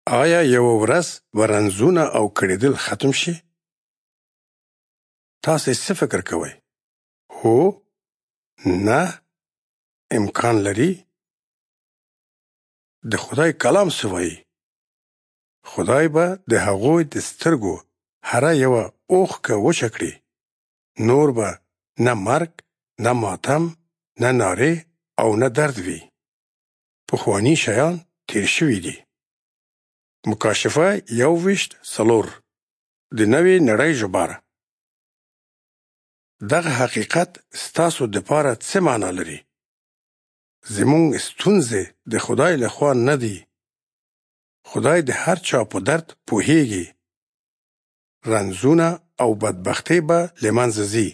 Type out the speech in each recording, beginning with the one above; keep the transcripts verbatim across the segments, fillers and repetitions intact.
آیا یو ورځ به رنځونه او کړېدل ختم شي؟ تاسې څه فکر کوئ؟ هو؟ نه؟ امکان لري؟ د خدای کلام څه وایي؟ خدای به د هغوی د سترګو هره یوه اوښکه وچه کړي. نور به نه مرګ، نه ماتم، نه نارې او نه درد وي. پخواني شیان تیر شوي دي. مکاشفه یو ویشت څلور د نوې نړۍ ژباړه. دغه حقیقت ستاسو دپاره څه معنا لري؟ زموږ ستونزې د خدای لخوا نه دي. خدای د هر چا په درد پوهیږي. رنځونه او بدبختۍ به له منځه ځي.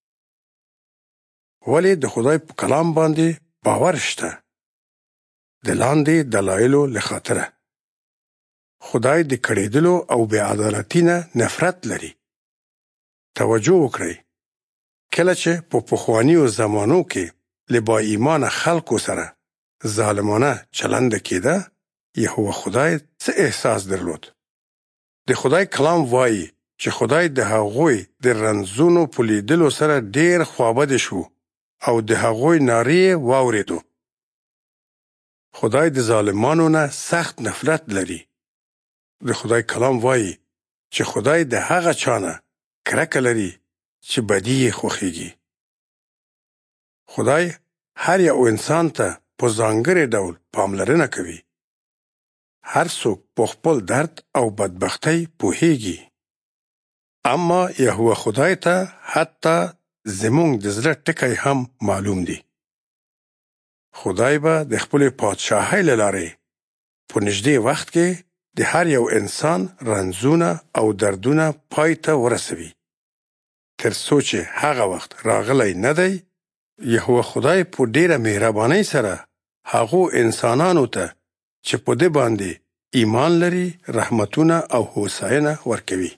ولې د خدای په کلام باندې باور شته؟ د لاندې دلایلو له خاطره. خدای د کړېدلو او بې عدالتۍ نه نفرت لري. توجه وکړئ. کله چې په پخوانیو زمانو کې له با ایمانه خلکو سره ظالمانه چلند کېده، یهوه خدای څه احساس درلود؟ د خدای کلام وایي چې خدای د هغوی د رنځونو په لیدلو سره ډېر خوابدی شو او د هغوی نارې واورېدو. خدای د ظالمانو نه سخت نفرت لري. د خدای کلام وایي چې خدای د هغه چا نه کرکه لري چې بدي یې خوښیږي. خدای هر یو انسان ته په ځانګړي ډول پاملرنه کوي. هر څوک په خپل درد او بدبختۍ پوهیږي. اما یهوه خدای ته حتی زموږ د زړه ټکی هم معلوم دی. خدای به د خپلې پادشاهۍ له لارې په نږدې وخت کې د هر یو انسان رنځونه او دردونه پای ته ورسوي. تر څو چې هغه وخت راغلی نه دی، یهوه خدای په ډېره مهربانۍ سره هغو انسانانو ته چې په دې باندې ایمان لري رحمتونه او هوساینه ورکوي.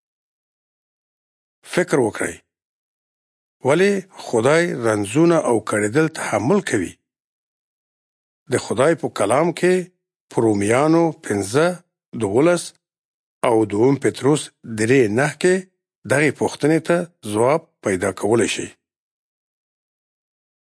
فکر وکړئ. ولې خدای رنځونه او کړېدل تحمل کوي؟ د خدای په کلام کې په رومیانو پنځه دولس او دوم پطرس درې نهه کې دغې پوښتنې ته ځواب پیدا کولی شئ.